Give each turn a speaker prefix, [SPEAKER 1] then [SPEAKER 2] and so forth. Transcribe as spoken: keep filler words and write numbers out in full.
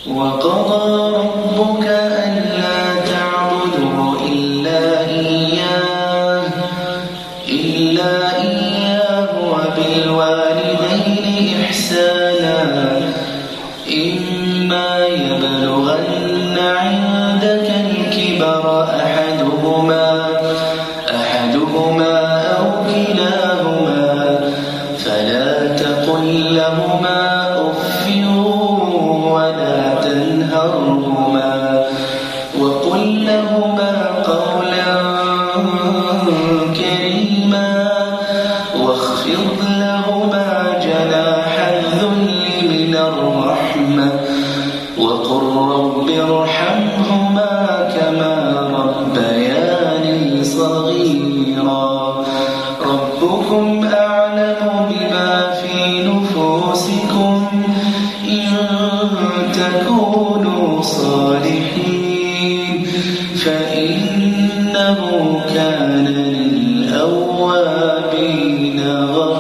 [SPEAKER 1] وقضى ربك ألا تعبدوا إلا إياه إلا إياه وبالوالدين إحسانا إما يبلغن عندك الكبر أحدهما أحدهما أو كلاهما فلا تقل لهما أف ولا تنهرهما وقل لهما قولا كريما واخفض لهما جناح الذل من الرحمة وقل رب ارحمهما كما ربياني صغيرا ربكم أعلم بما في نفوسكم إن تكونوا صالحين فإنه كان للأوابين غفورا.